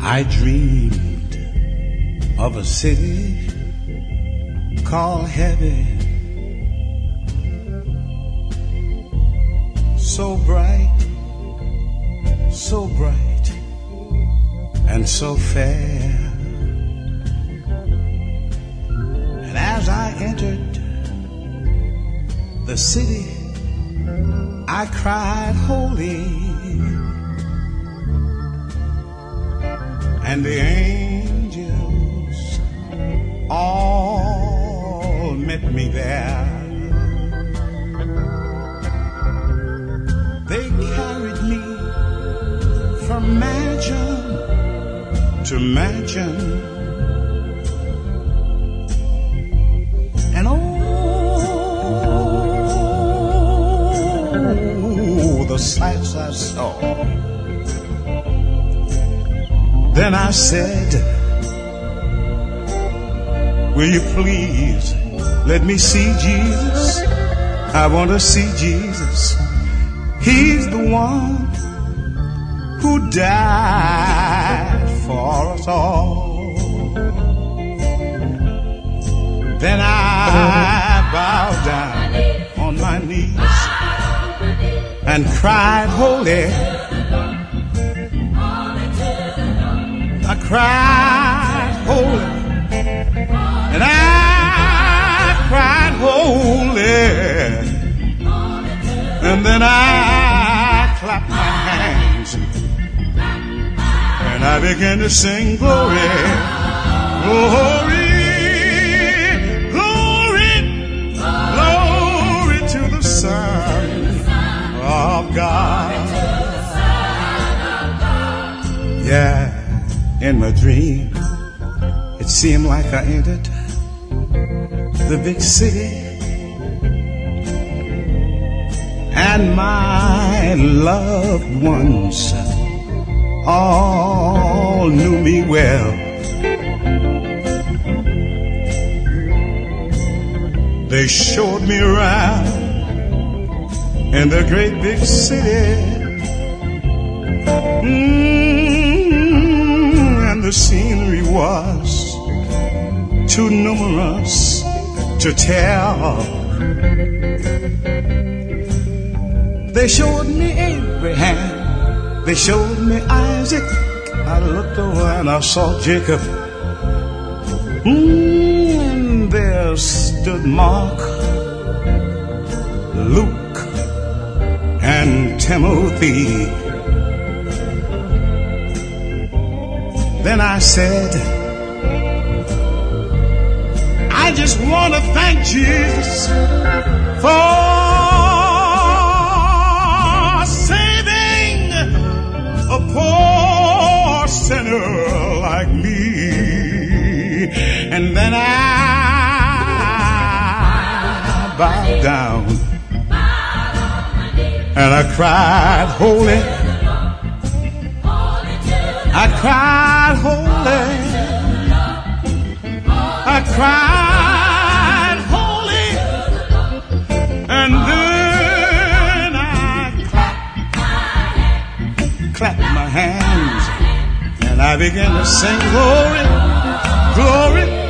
I dreamed of a city called heaven, so bright, and so fair. And as I entered the city, I cried holy, and the angels all met me there. They carried me from mansion to mansion, and oh, the sights I saw. Then I said, will you please let me see Jesus? I want to see Jesus. He's the one who died for us all. Then I bowed down on my knees and cried holy. I cried holy, and I cried holy, and then I clapped my hands and I began to sing glory, glory, glory, glory to the Son of God. Yeah. In my dream, it seemed like I entered the big city, and my loved ones all knew me well. They showed me around in the great big city. The scenery was too numerous to tell. They showed me Abraham, they showed me Isaac. I looked over and I saw Jacob. And there stood Mark, Luke, and Timothy. Then I said, I just want to thank Jesus for saving a poor sinner like me. And then I bowed down and I cried holy. I cried holy, I cried holy, and then I clapped my hands, and I began to sing glory, glory,